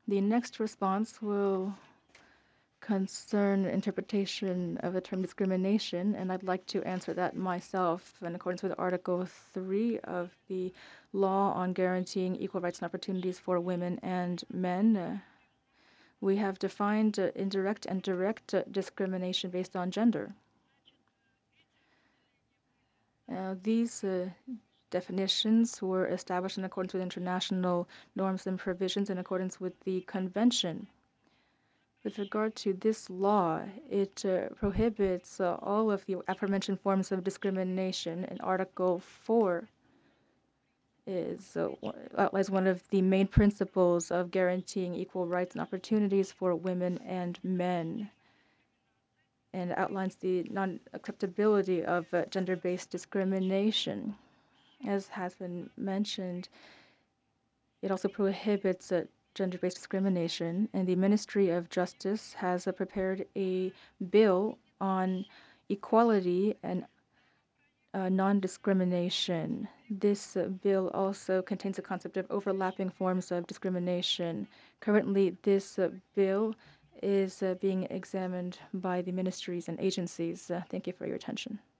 The next response will concern interpretation of the term discrimination, and I'd like to answer that myself in accordance with Article 3 of the Law on Guaranteeing Equal Rights and Opportunities for Women and Men. We have defined indirect and direct discrimination based on gender. These definitions were established in accordance with international norms and provisions in accordance with the Convention. With regard to this law, it prohibits all of the aforementioned forms of discrimination, and Article 4 outlines one of the main principles of guaranteeing equal rights and opportunities for women and men, and outlines the non-acceptability of gender-based discrimination. As has been mentioned, it also prohibits gender-based discrimination, and the Ministry of Justice has prepared a bill on equality and non-discrimination. This bill also contains the concept of overlapping forms of discrimination. Currently, this bill is being examined by the ministries and agencies. Thank you for your attention.